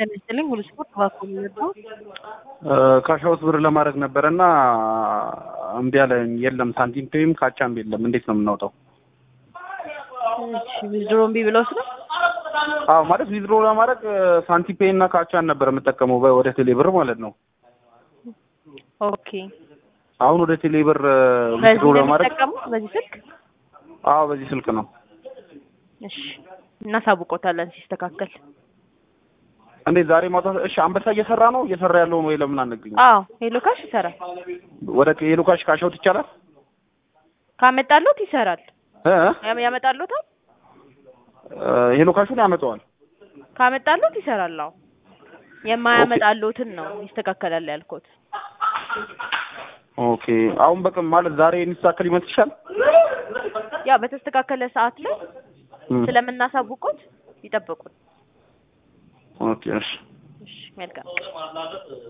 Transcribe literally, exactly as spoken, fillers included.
ተነስተልኝ ሁሉ ስፖርት ባኮም ነው ካሻውስ ብር ለማድረግ ነበርና እምቢ አለኝ። የለም ሳንቲም ፔይም ካቻም የለም። እንዴት ነው የምናወጣው? እሺ ዊዝድሮው እምቢ ብለውስ ነው? አዎ ማለት ዊዝድሮ ለማድረግ ሳንቲም ፔይ እና ካቻን ነበር የምጠቀመው ወደ ቴሌብር ማለት ነው። ኦኬ አሁን ወደ ቴሌብር ዊዝድሮ ለማድረግ በዚህ ስልክ? አዎ በዚህ ስልክ ነው። እሺ እናሳውቆታለን ሲስተካከል። እንዴ ዛሬ ማውጣት? እሺ አንበሳ እየሰራ ነው እየሰራ ያለው ነው ወይ ለምን አንገኝ? አዎ ሄሎ ካሽ ይሰራል። ወደ ሄሎ ካሽ ካሻውት ይቻላል? ካመጣሉት ይሰራል። እ ያመጣሉታል? ሄሎ ካሹን ያመጣዋል። ካመጣሉት ይሰራል። አዎ የማያመጣሉትን ነው ይስተካከላል ያልኩት። ኦኬ አሁን በቃ ማለት ዛሬ እንስተካከል ይመስልሻል? ያ በተስተካከለ ሰዓት ላይ ስለምናሳውቁት ይጠብቁን። ኦኬ እሺ እሺ መልካም